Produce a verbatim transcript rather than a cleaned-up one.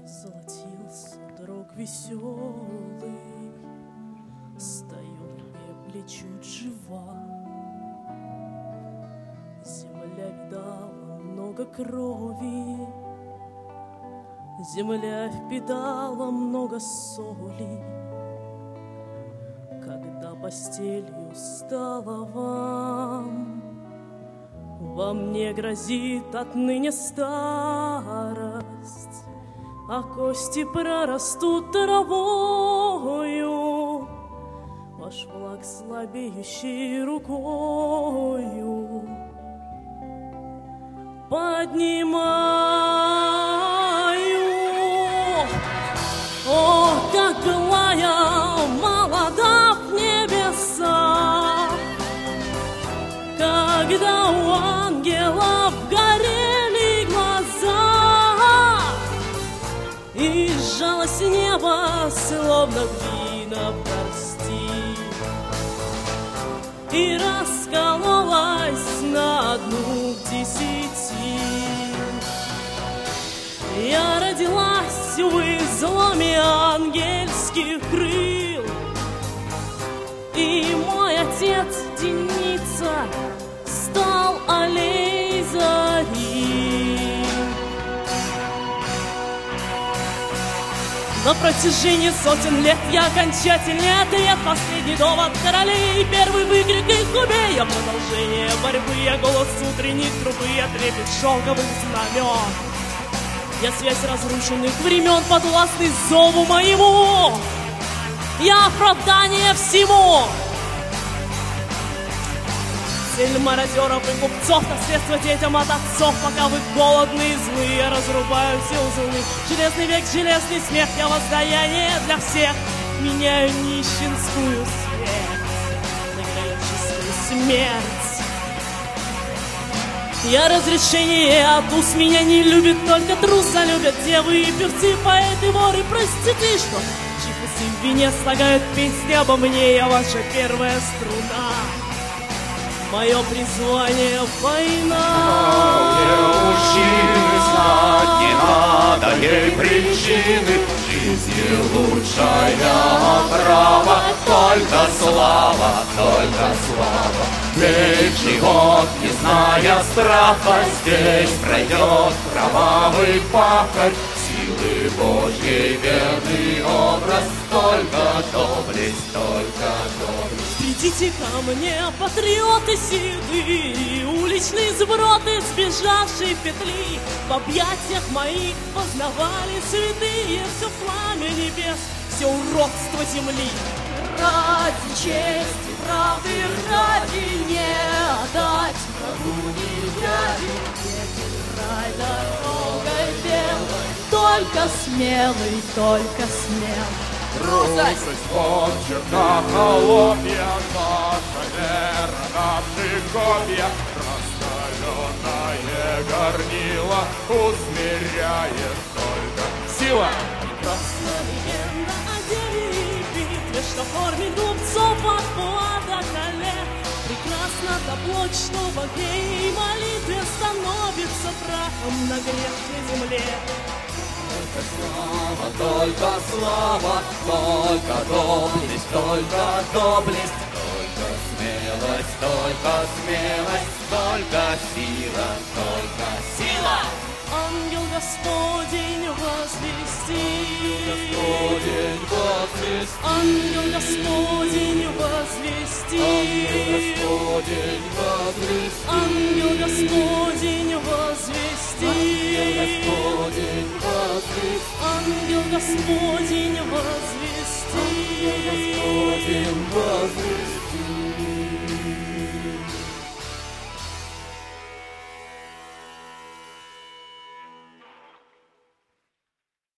Золотился друг веселый, стою на пепле чуть жива. Земля видала много крови, земля впитала много соли. Когда постелью стала вам, вам не грозит отныне старость, а кости прорастут травою, ваш флаг слабеющей рукою поднимаю. О, как была я молода в небесах, когда у ангелов горели глаза, и сжалось небо, словно глина в горсти, и раскололась на одну к десяти. Я родилась в изломе ангельских крыл, и мой отец, Деница, стал аллей зари. На протяжении сотен лет я окончательный ответ, последний довод королей, первый выкрик их губей, я продолжение борьбы, я голос утренней трубы, я трепет шелковых знамен, я связь разрушенных времен, подвластный зову моему, я оправдание всему. Цель мародеров и купцов, наследство детям от отцов, пока вы голодные и злые, я разрубаю все узлы. Железный век, железный смех, я воздаяние для всех, меняю нищенскую смерть на героическую смерть. Я разрешение от уст, меня не любит только трус, залюбят девы и певцы, поэты, воры, простите, что чипусы в вине слагают песни обо мне, я ваша первая струна. Мое призвание — война. Мне мужчины знать не надо ей причины, жизни лучшая отрава, только слава, только слава. Вечный год, не зная страха, здесь пройдет кровавый пахарь, силы Божьей верный образ, только доблесть, только доблесть. Придите ко мне, патриоты седые, уличные сброды, сбежавшие петли, в объятиях моих познавали святые все пламя небес, все уродство земли. Ради чести, правды, ради не отдать врагу ни дяди, рай дорогой белой, только смелый, только смелый. Трусость вон черта холопья, наша вера, наши копья, раскаленное горнило усмиряет только сила. Прекрасна легенда о деле и битве, что формит глупцов от плата колен. Прекрасно та плоть, что в огне и молитве становится прахом на грешной земле. Только слава, только слава, только доблесть, только доблесть, только смелость, только смелость, только сила, только сила. Ангел Господень возвести, Господень возвести, ангел Господень возвести, ангел Господень возвести, ангел Господень возвести, ангел Господень возвести, ангел Господень возвести.